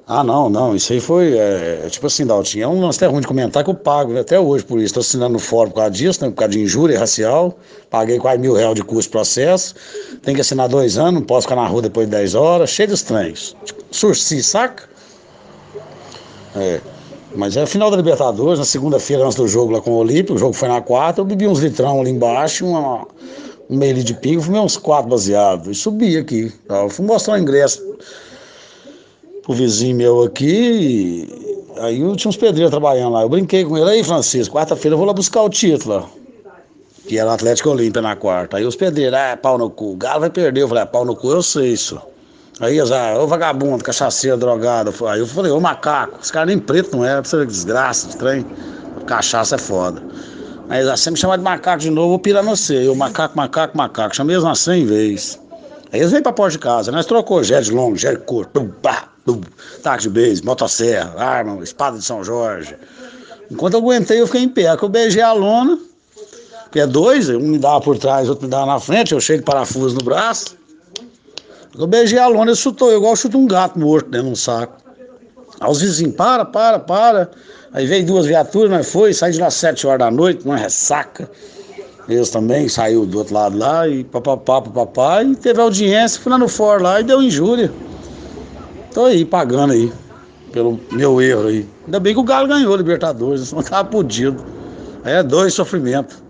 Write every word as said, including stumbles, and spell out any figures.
Ah, não, não, isso aí foi, é, tipo assim, Daltinho, é um lance até ruim de comentar que eu pago, né, até hoje por isso, tô assinando no fórum por causa disso, né, por causa de injúria racial, paguei quase mil reais de custo de processo, tem que assinar dois anos, não posso ficar na rua depois de dez horas, cheio de estranhos, tipo, sursi, saca? É, mas é final da Libertadores, na segunda-feira antes do jogo lá com o Olímpio, o jogo foi na quarta, eu bebi uns litrão ali embaixo, uma, um meio litro de pingo, fumei uns quatro baseados, e subi aqui, tá? Eu fui mostrar o ingresso pro vizinho meu aqui, e aí eu tinha uns pedreiros trabalhando lá. Eu brinquei com ele, aí, Francisco, quarta-feira eu vou lá buscar o título, ó, que era o Atlético Olímpia na quarta. Aí os pedreiros, ah, pau no cu, o Galo vai perder. Eu falei, ah, pau no cu, eu sei isso. Aí eles, ah, ô vagabundo, cachaceiro, drogado. Aí eu falei, ô macaco, esse cara nem preto não era, pra você ver que desgraça, de trem. Cachaça é foda. Aí eles, ah, você me chamar de macaco de novo, eu vou pirar no você. Eu, macaco, macaco, macaco, chamei eles umas cem vezes. Aí eles vêm pra porta de casa, nós trocou jet longo, jet curto, pum, pá, pum, taco de beijo, motosserra, arma, espada de São Jorge. Enquanto eu aguentei, eu fiquei em pé, que eu beijei a lona, que é dois, um me dava por trás, outro me dava na frente, eu cheio de parafuso no braço. Eu beijei a lona, ele chutou, igual chuta um gato morto dentro de um saco. Aí os vizinhos, para, para, para. Aí veio duas viaturas, nós foi, saí de lá sete horas da noite, uma ressaca. Eles também saiu do outro lado lá e papapá, papapá, e teve audiência, fui lá no fórum lá e deu injúria. Tô aí pagando aí, pelo meu erro aí. Ainda bem que o Galo ganhou a Libertadores, senão tava podido. Aí é dois sofrimentos.